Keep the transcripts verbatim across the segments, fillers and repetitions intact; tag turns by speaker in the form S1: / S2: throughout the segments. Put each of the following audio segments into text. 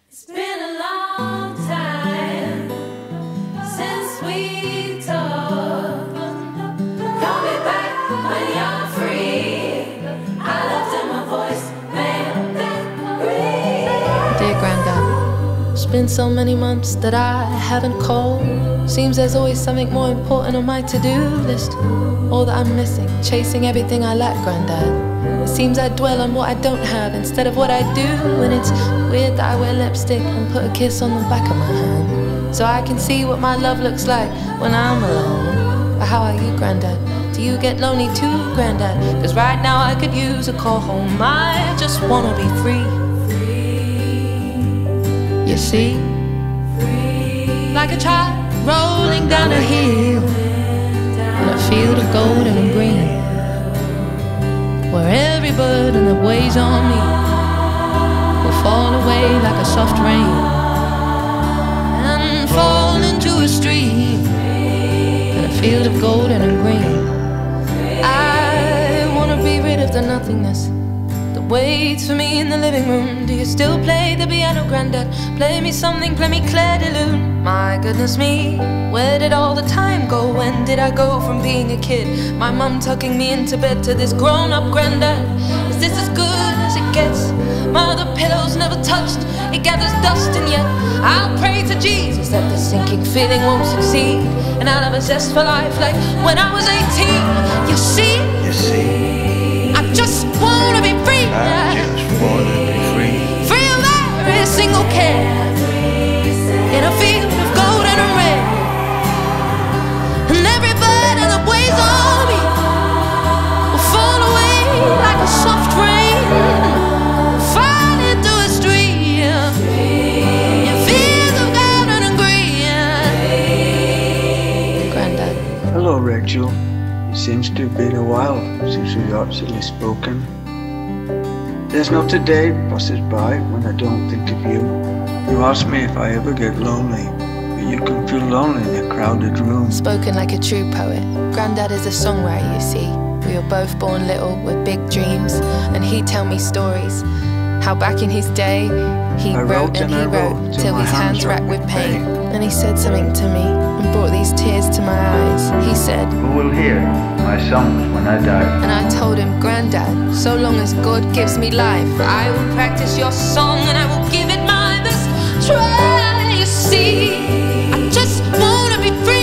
S1: It's been a long time since we talked. Call me back when you're free. I left in my voice, man, that breathe.
S2: Dear Grandad, it's been so many months that I haven't called. Seems there's always something more important on my to-do list. All that I'm missing, chasing everything I lack, Grandad. It seems I dwell on what I don't have instead of what I do. And it's weird that I wear lipstick and put a kiss on the back of my hand, so I can see what my love looks like when I'm alone. But how are you, Grandad? Do you get lonely too, Grandad? Cause right now I could use a call home. I just wanna be free. You see, like a child rolling down a hill in a field of golden and green, where every burden that weighs on me will fall away like a soft rain and fall into a stream in a field of golden and green. I wanna be rid of the nothingness that waits for me in the living room. Do you still play the piano, Grandad? Play me something, play me Claire de Lune. My goodness me, where did all the time go? When did I go from being a kid, my mum tucking me into bed, to this grown-up Grandad? Is this as good as it gets? My other pillows never touched, it gathers dust, and yet I'll pray to Jesus that this sinking feeling won't succeed, and I'll have a zest for life like when I was eighteen. You see,
S3: You see,
S2: I just wanna be free.
S3: I just wanna be free.
S2: Free of every single care, in a field of golden and red, and every burden that weighs on me will fall away like a soft rain, fall into a stream in fields of golden and green. Grandad.
S3: Hello, Rachel. It seems to have been a while since we've actually spoken. There's not a day passes by when I don't think of you. You ask me if I ever get lonely, but you can feel lonely in a crowded room.
S2: Spoken like a true poet, Grandad is a songwriter, you see. We were both born little with big dreams, and he'd tell me stories how back in his day he
S3: I
S2: wrote,
S3: wrote
S2: and
S3: and
S2: he
S3: I
S2: wrote
S3: wrote
S2: till
S3: till my
S2: his hands
S3: hands
S2: racked
S3: racked
S2: with
S3: with
S2: pain.
S3: pain.
S2: And he said something to me and brought these tears to my eyes. He said,
S4: Who will hear my songs when I die?
S2: and I told him, Grandad, so long as God gives me life, I will practice your song and I will give it my best try. You see, I just wanna be free,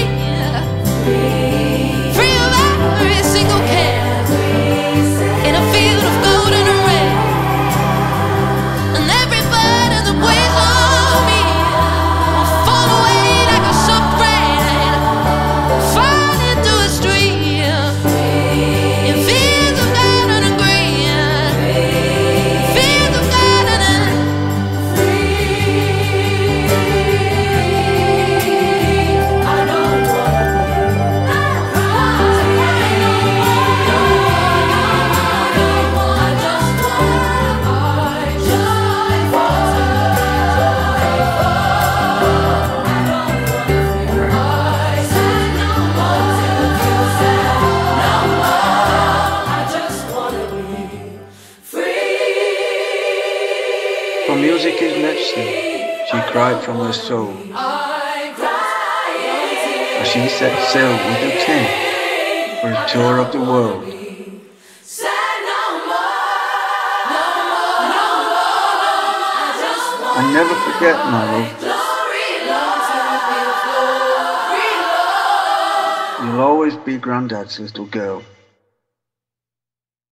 S2: free of every single care, in a field of golden and red, and every burden that weighs on me will fall away like a soft rain, fall into a stream in fields of golden and green, fields of golden and
S1: I don't wanna, I just wanna be free.
S3: For music is medicine, she cried from her soul,
S1: I cry
S3: as she set sail with her tent for a tour of the world.
S1: Say no more, no more, no more. I just want
S3: And never forget, my love,
S1: glory, Lord, glory, Lord.
S3: you'll always be Grandad's little girl.